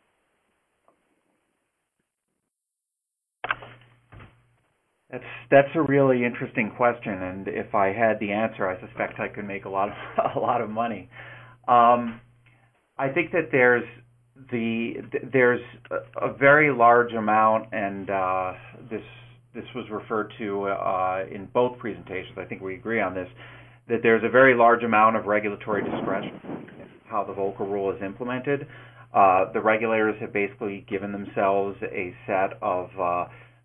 That's that's a really interesting question, and if I had the answer, I suspect I could make a lot of a lot of money. Um, I think that there's The there's a, a very large amount, and uh, this this was referred to uh, in both presentations. I think we agree on this, that there's a very large amount of regulatory discretion in how the Volcker Rule is implemented. Uh, the regulators have basically given themselves a set of uh,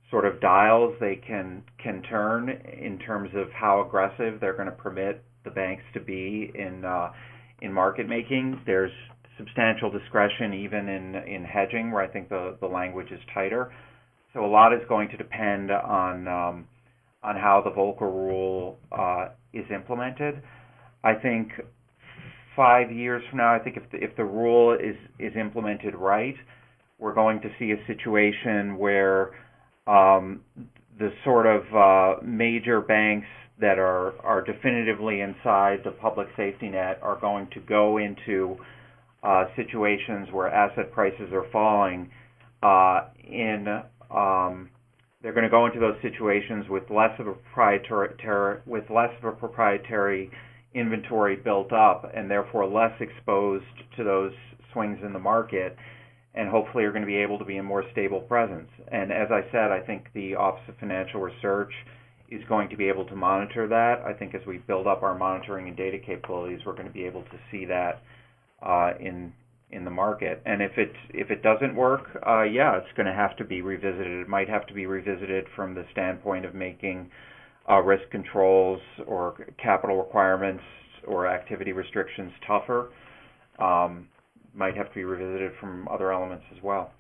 sort of dials they can can turn in terms of how aggressive they're going to permit the banks to be in uh, in market making. There's substantial discretion even in in hedging, where I think the the language is tighter. So a lot is going to depend on um, on how the Volcker rule uh, is implemented. I think five years from now, I think if the, if the rule is is implemented right, we're going to see a situation where um, the sort of uh, major banks that are are definitively inside the public safety net are going to go into uh, situations where asset prices are falling. Uh, in um, they're going to go into those situations with less of a proprietary with less of a proprietary inventory built up, and therefore less exposed to those swings in the market, and hopefully are going to be able to be a more stable presence. And as I said, I think the Office of Financial Research is going to be able to monitor that. I think as we build up our monitoring and data capabilities, we're going to be able to see that uh, in in the market. And if it if it doesn't work, uh, yeah, it's going to have to be revisited. It might have to be revisited from the standpoint of making uh, risk controls or capital requirements or activity restrictions tougher. Um, might have to be revisited from other elements as well.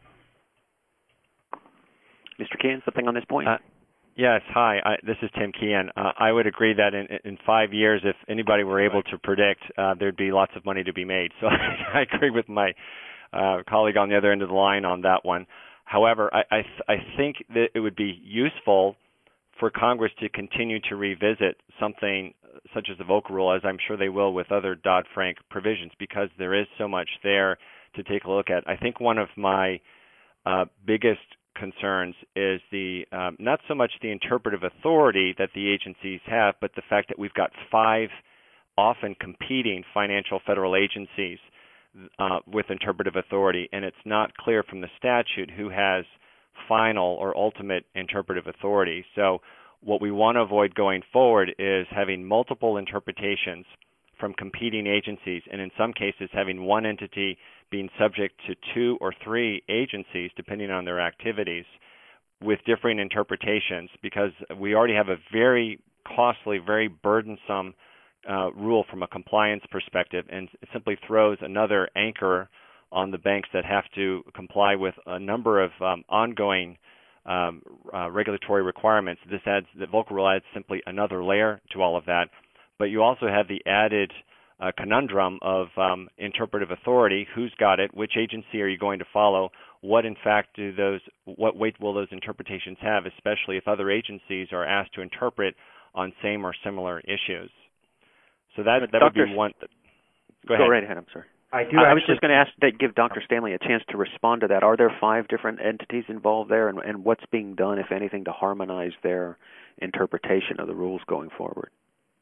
Mister Keehan, something on this point? Uh, yes, hi. I, this is Tim Keehan. Uh, I would agree that in, in five years, if anybody were able to predict, uh, there'd be lots of money to be made. So I agree with my uh, colleague on the other end of the line on that one. However, I, I, th- I think that it would be useful for Congress to continue to revisit something such as the Volcker Rule, as I'm sure they will with other Dodd-Frank provisions, because there is so much there to take a look at. I think one of my uh, biggest concerns is the um, not so much the interpretive authority that the agencies have, but the fact that we've got five often competing financial federal agencies uh, with interpretive authority, and it's not clear from the statute who has final or ultimate interpretive authority. So what we want to avoid going forward is having multiple interpretations from competing agencies, and in some cases having one entity being subject to two or three agencies, depending on their activities, with differing interpretations, because we already have a very costly, very burdensome uh, rule from a compliance perspective, and it simply throws another anchor on the banks that have to comply with a number of um, ongoing um, uh, regulatory requirements. This adds, the Volcker Rule adds simply another layer to all of that. But you also have the added uh, conundrum of um, interpretive authority. Who's got it? Which agency are you going to follow? What, in fact, do those? What weight will those interpretations have, especially if other agencies are asked to interpret on same or similar issues? So that that would be one. Go ahead. Go right ahead. I'm sorry. I do. I actually, was just going to ask that give Doctor Stanley a chance to respond to that. Are there five different entities involved there, and, and what's being done, if anything, to harmonize their interpretation of the rules going forward?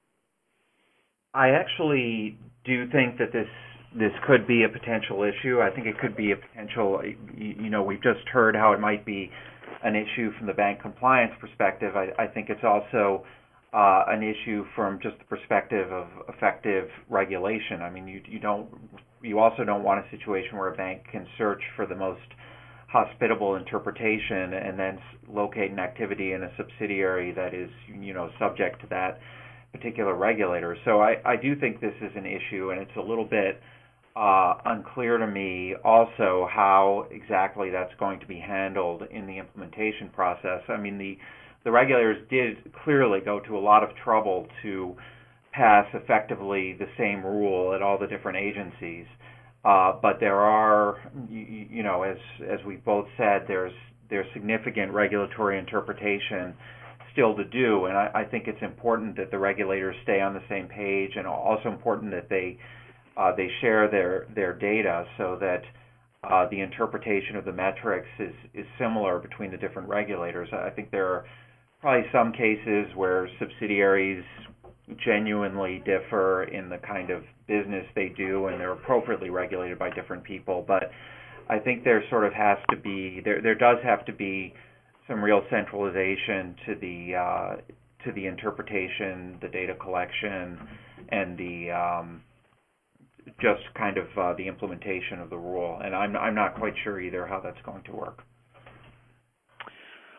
I actually do think that this this could be a potential issue. I think it could be a potential. You know, we've just heard how it might be an issue from the bank compliance perspective. I, I think it's also uh, an issue from just the perspective of effective regulation. I mean, you you don't. You also don't want a situation where a bank can search for the most hospitable interpretation and then locate an activity in a subsidiary that is, you know, subject to that particular regulator. So I, I do think this is an issue, and it's a little bit uh, unclear to me also how exactly that's going to be handled in the implementation process. I mean, the the regulators did clearly go to a lot of trouble to pass effectively the same rule at all the different agencies, uh, but there are, you, you know, as as we both said, there's there's significant regulatory interpretation still to do, and I, I think it's important that the regulators stay on the same page, and also important that they uh, they share their their data so that uh, the interpretation of the metrics is is similar between the different regulators. I think there are probably some cases where subsidiaries genuinely differ in the kind of business they do, and they're appropriately regulated by different people. But I think there sort of has to be there there does have to be some real centralization to the uh, to the interpretation, the data collection, and the um, just kind of uh, the implementation of the rule. And I'm I'm not quite sure either how that's going to work.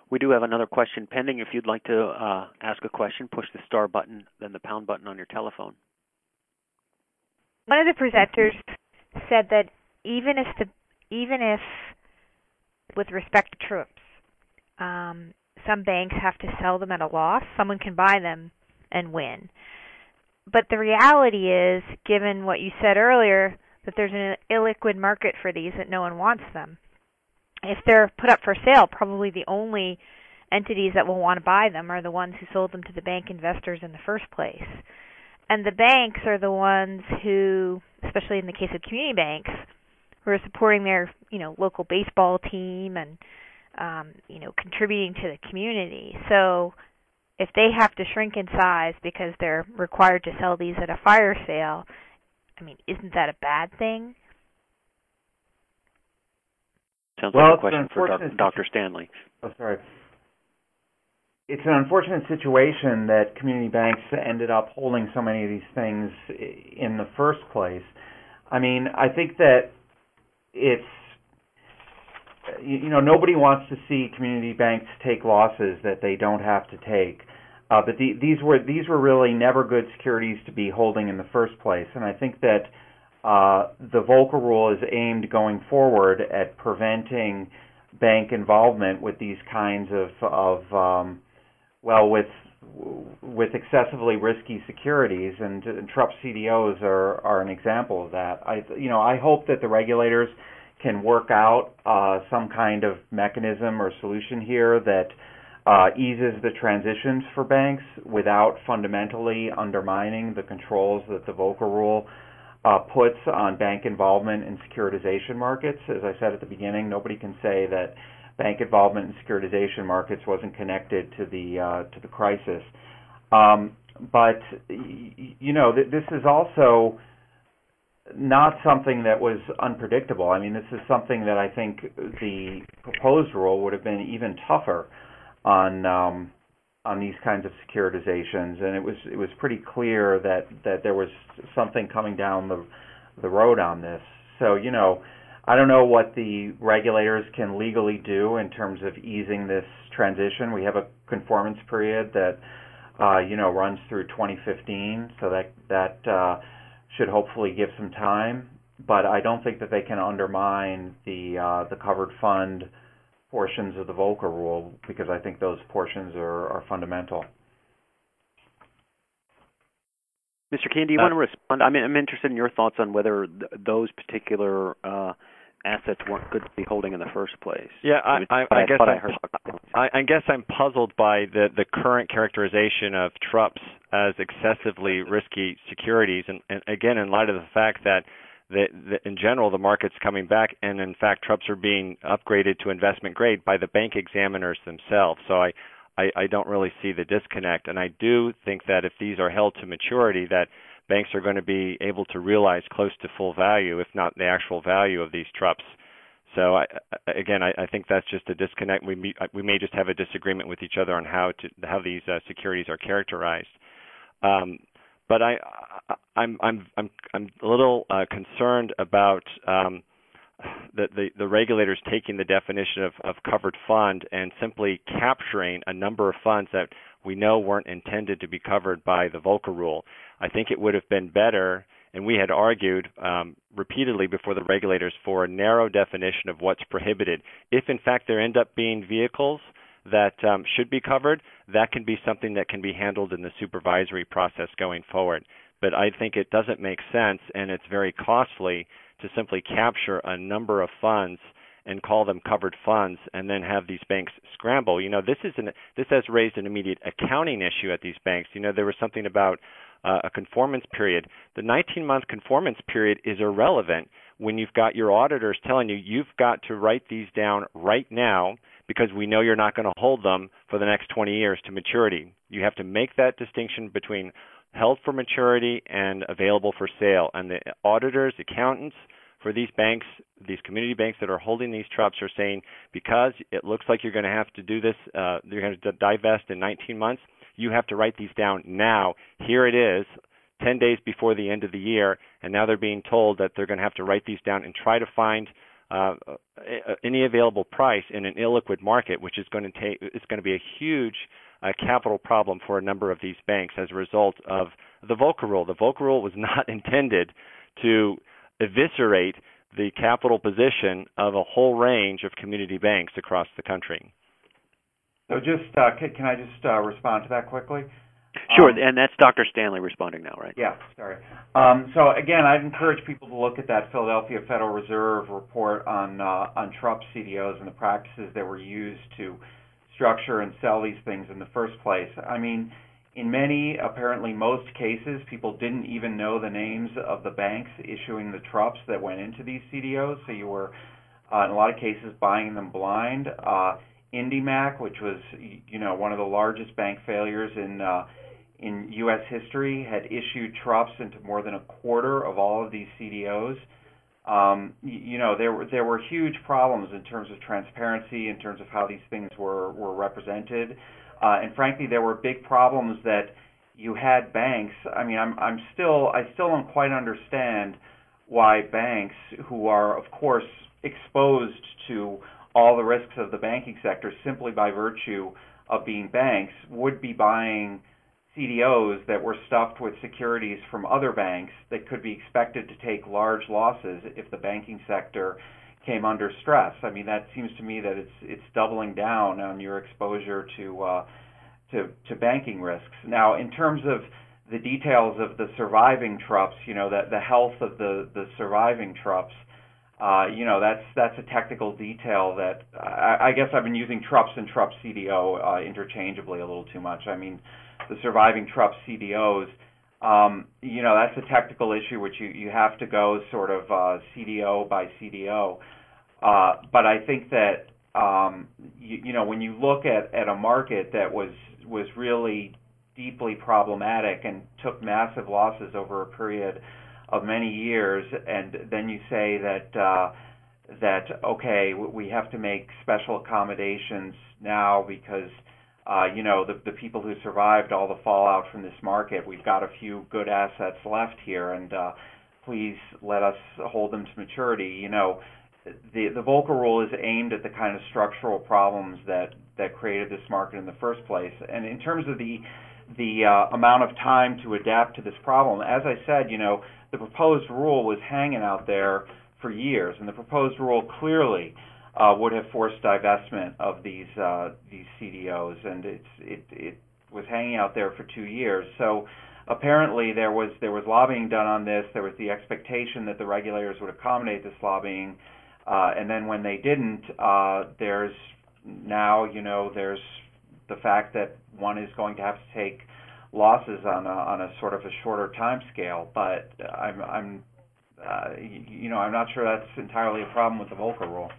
We do have another question pending. If you'd like to uh, ask a question, push the star button, then the pound button on your telephone. One of the presenters said that even if the even if, with respect to troops, um, some banks have to sell them at a loss, someone can buy them and win. But the reality is, given what you said earlier, that there's an illiquid market for these, that no one wants them. If they're put up for sale, probably the only entities that will want to buy them are the ones who sold them to the bank investors in the first place. And the banks are the ones who, especially in the case of community banks, who are supporting their, you know, local baseball team and, um, you know, contributing to the community. So if they have to shrink in size because they're required to sell these at a fire sale, I mean, isn't that a bad thing? Sounds well, like a question for Doctor Stanley. Oh, sorry. It's an unfortunate situation that community banks ended up holding so many of these things in the first place. I mean, I think that it's, you know, nobody wants to see community banks take losses that they don't have to take. Uh, but the, these were these were really never good securities to be holding in the first place. And I think that uh, the Volcker Rule is aimed going forward at preventing bank involvement with these kinds of, of um, well, with with excessively risky securities, and, and Trump C D Os are, are an example of that. I, you know, I hope that the regulators can work out uh, some kind of mechanism or solution here that uh, eases the transitions for banks without fundamentally undermining the controls that the Volcker Rule uh, puts on bank involvement in securitization markets. As I said at the beginning, nobody can say that bank involvement in securitization markets wasn't connected to the uh, to the crisis. Um, but you know, th- this is also not something that was unpredictable. I mean, this is something that I think the proposed rule would have been even tougher on um, on these kinds of securitizations, and it was it was pretty clear that, that there was something coming down the the road on this. So you know, I don't know what the regulators can legally do in terms of easing this transition. We have a conformance period that uh, you know runs through twenty fifteen, so that that uh, should hopefully give some time. But I don't think that they can undermine the uh, the covered fund portions of the Volcker Rule, because I think those portions are, are fundamental. Mister Keene, do you uh, want to respond? I mean, I'm interested in your thoughts on whether th- those particular uh, assets weren't good to be holding in the first place. Yeah, I, I, I, I guess I, heard I, I guess I'm puzzled by the, the current characterization of TRUPS as excessively risky securities, and, and again, in light of the fact that the, the, in general the market's coming back, and in fact TRUPS are being upgraded to investment grade by the bank examiners themselves. So I, I, I don't really see the disconnect, and I do think that if these are held to maturity, that banks are going to be able to realize close to full value, if not the actual value of these TRUPS. So I, again, I, I think that's just a disconnect. We may, we may just have a disagreement with each other on how to how these uh, securities are characterized. Um, but I, I'm I'm I'm I'm a little uh, concerned about um, the, the the regulators taking the definition of, of covered fund and simply capturing a number of funds that we know weren't intended to be covered by the Volcker Rule. I think it would have been better, and we had argued um, repeatedly before the regulators, for a narrow definition of what's prohibited. If, in fact, there end up being vehicles that um, should be covered, that can be something that can be handled in the supervisory process going forward. But I think it doesn't make sense, and it's very costly to simply capture a number of funds and call them covered funds, and then have these banks scramble. You know, this is an, this has raised an immediate accounting issue at these banks. You know, there was something about uh, a conformance period. The nineteen-month conformance period is irrelevant when you've got your auditors telling you you've got to write these down right now, because we know you're not going to hold them for the next twenty years to maturity. You have to make that distinction between held for maturity and available for sale. And the auditors, accountants for these banks, these community banks that are holding these TRUPS, are saying, because it looks like you're going to have to do this, uh, you're going to divest in nineteen months, you have to write these down now. Here it is, ten days before the end of the year, and now they're being told that they're going to have to write these down and try to find uh, any available price in an illiquid market, which is going to take it's going to be a huge uh, capital problem for a number of these banks as a result of the Volcker Rule. The Volcker Rule was not intended to eviscerate the capital position of a whole range of community banks across the country. So just uh, can, can I just uh, respond to that quickly? Sure, um, and that's Doctor Stanley responding now, right? Yeah, sorry. Um, so again, I'd encourage people to look at that Philadelphia Federal Reserve report on uh, on Trump C D Os and the practices that were used to structure and sell these things in the first place. I mean, in many, apparently most cases, people didn't even know the names of the banks issuing the trups that went into these C D Os, so you were, uh, in a lot of cases, buying them blind. Uh, IndyMac, which was, you know, one of the largest bank failures in uh, in U S history, had issued trups into more than a quarter of all of these C D Os. Um, you, you know, there were there were huge problems in terms of transparency, in terms of how these things were were represented, uh, and frankly, there were big problems that you had banks. I mean, I'm I'm still I still don't quite understand why banks, who are of course exposed to all the risks of the banking sector simply by virtue of being banks, would be buying C D Os that were stuffed with securities from other banks that could be expected to take large losses if the banking sector came under stress. I mean, that seems to me that it's it's doubling down on your exposure to uh, to, to banking risks. Now, in terms of the details of the surviving trups, you know, that the health of the, the surviving trups, Uh, you know, that's that's a technical detail that I, I guess I've been using trups and trup C D O uh, interchangeably a little too much. I mean, the surviving trup C D Os, um, you know, that's a technical issue which you, you have to go sort of uh, C D O by C D O. Uh, but I think that, um, you, you know, when you look at, at a market that was was really deeply problematic and took massive losses over a period of many years, and then you say that uh, that okay, we have to make special accommodations now because uh, you know the the people who survived all the fallout from this market, we've got a few good assets left here, and uh, please let us hold them to maturity. You know, the the Volcker Rule is aimed at the kind of structural problems that that created this market in the first place, and in terms of the the uh, amount of time to adapt to this problem, as I said, you know, the proposed rule was hanging out there for years, and the proposed rule clearly uh, would have forced divestment of these uh, these C D Os, and it's it it was hanging out there for two years. So apparently there was there was lobbying done on this. There was the expectation that the regulators would accommodate this lobbying, uh, and then when they didn't, uh, there's now you know there's the fact that one is going to have to take losses on a, on a sort of a shorter time scale, but I'm, I'm uh, you know, I'm not sure that's entirely a problem with the Volcker Rule.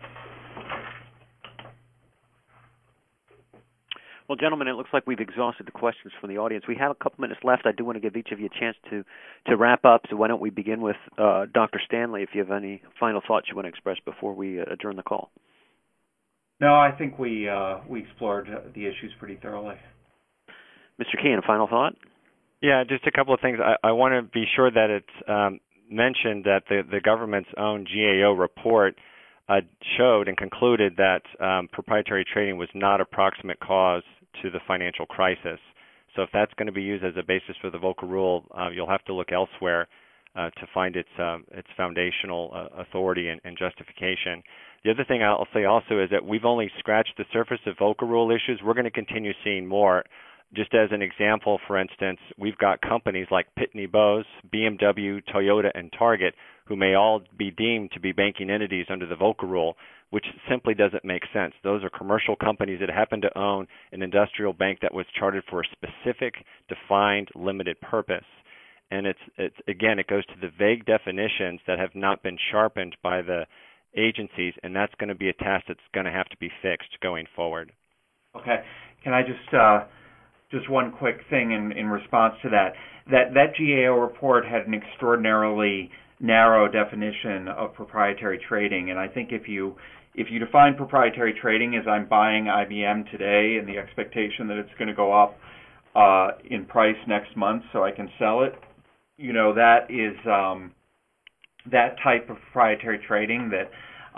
Well, gentlemen, it looks like we've exhausted the questions from the audience. We have a couple minutes left. I do want to give each of you a chance to, to wrap up, so why don't we begin with uh, Doctor Stanley, if you have any final thoughts you want to express before we uh, adjourn the call. No, I think we uh, we explored the issues pretty thoroughly. Mister Keene, a final thought? Yeah, just a couple of things. I, I want to be sure that it's um, mentioned that the, the government's own G A O report uh, showed and concluded that um, proprietary trading was not a proximate cause to the financial crisis. So if that's going to be used as a basis for the Volcker Rule, uh, you'll have to look elsewhere uh, to find its um, its foundational uh, authority and, and justification. The other thing I'll say also is that we've only scratched the surface of Volcker Rule issues. We're going to continue seeing more. Just as an example, for instance, we've got companies like Pitney Bowes, B M W, Toyota, and Target, who may all be deemed to be banking entities under the Volcker Rule, which simply doesn't make sense. Those are commercial companies that happen to own an industrial bank that was chartered for a specific, defined, limited purpose. And it's, it's again, it goes to the vague definitions that have not been sharpened by the agencies, and that's going to be a task that's going to have to be fixed going forward. Okay. Can I just... Uh Just one quick thing in, in response to that. That that G A O report had an extraordinarily narrow definition of proprietary trading, and I think if you if you define proprietary trading as I'm buying I B M today and the expectation that it's going to go up uh, in price next month so I can sell it, you know, that is um, that type of proprietary trading that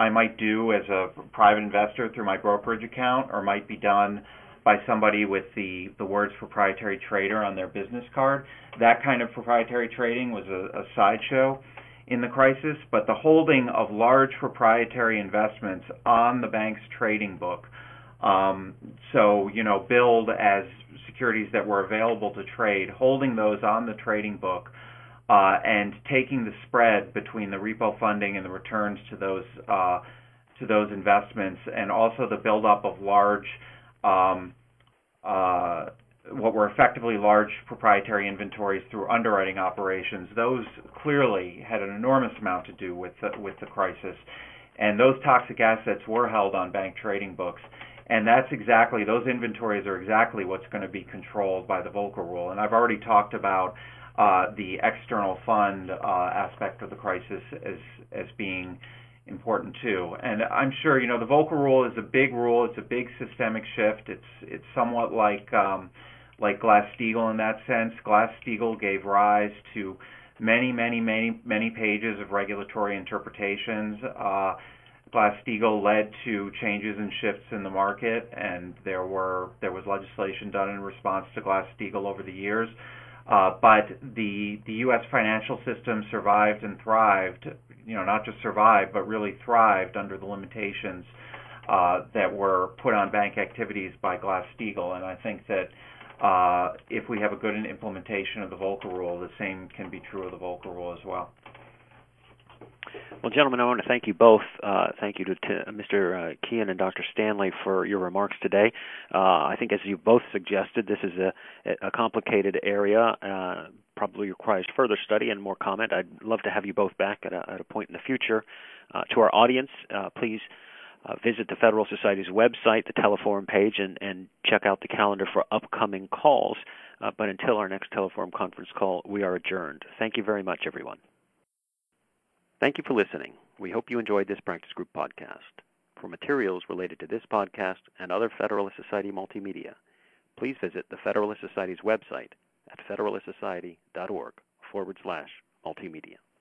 I might do as a private investor through my brokerage account, or might be done by somebody with the, the words proprietary trader on their business card. That kind of proprietary trading was a, a sideshow in the crisis, but the holding of large proprietary investments on the bank's trading book, um, so, you know, billed as securities that were available to trade, holding those on the trading book, uh, and taking the spread between the repo funding and the returns to those uh, to those investments, and also the buildup of large Um, uh, what were effectively large proprietary inventories through underwriting operations. Those clearly had an enormous amount to do with the, with the crisis, and those toxic assets were held on bank trading books. And that's exactly, those inventories are exactly what's going to be controlled by the Volcker Rule. And I've already talked about uh, the external fund uh, aspect of the crisis as as being important too. And I'm sure, you know, the Volcker Rule is a big rule. It's a big systemic shift. It's it's somewhat like um, like Glass-Steagall in that sense. Glass-Steagall gave rise to many, many, many, many pages of regulatory interpretations. Uh, Glass-Steagall led to changes and shifts in the market, and there were there was legislation done in response to Glass-Steagall over the years. Uh, but the the U S financial system survived and thrived, you know, not just survived, but really thrived under the limitations uh, that were put on bank activities by Glass-Steagall. And I think that uh, if we have a good implementation of the Volcker Rule, the same can be true of the Volcker Rule as well. Well, gentlemen, I want to thank you both. Uh, thank you to, to Mister Uh, Keehan and Doctor Stanley for your remarks today. Uh, I think, as you both suggested, this is a, a complicated area, uh, probably requires further study and more comment. I'd love to have you both back at a, at a point in the future. Uh, to our audience, uh, please uh, visit the Federal Society's website, the Teleforum page, and, and check out the calendar for upcoming calls. Uh, but until our next Teleforum conference call, we are adjourned. Thank you very much, everyone. Thank you for listening. We hope you enjoyed this Practice Group podcast. For materials related to this podcast and other Federalist Society multimedia, please visit the Federalist Society's website at federalistsociety.org forward slash multimedia.